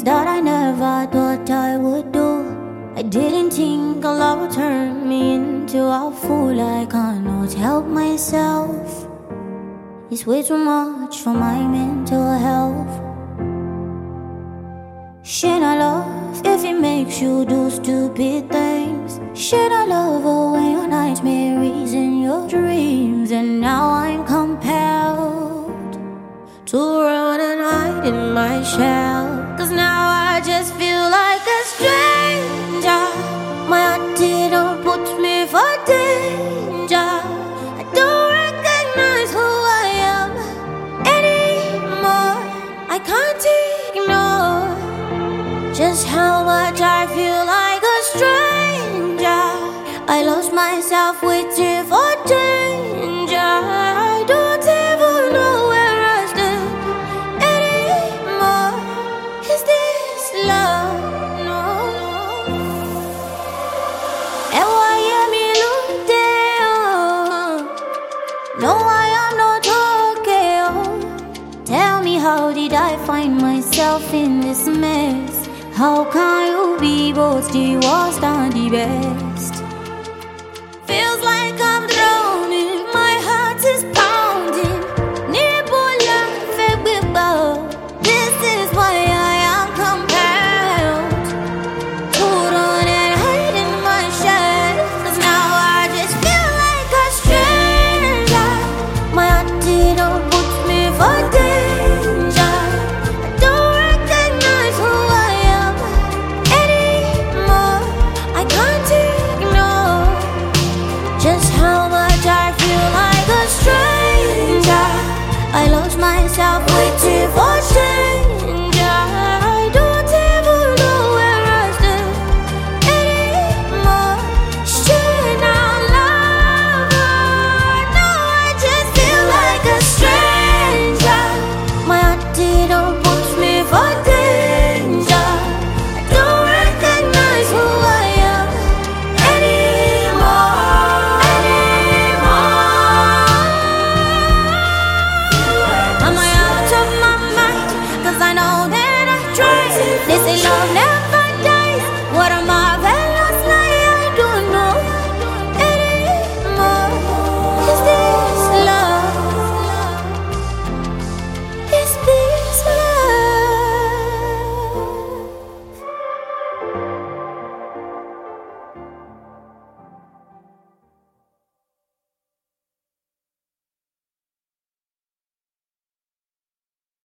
that I never thought I would do. I didn't think love would turn me into a fool. I cannot help myself. It's way too much for my mental health. Should I love if it makes you do stupid things? Should I love away your nightmares and your dreams? And now I'm compelled to run and hide in my shell. Cause now I just feel like a stranger. My heart didn't put me for danger. I don't recognize who I am anymore. I can't ignore just how much I feel like a stranger. I lost myself waiting for danger. I don't even know where I stand anymore. Is this love? No. And why am I looking? No, I am not okay. Tell me, how did I find myself in this mess? How can you be both the worst and the best?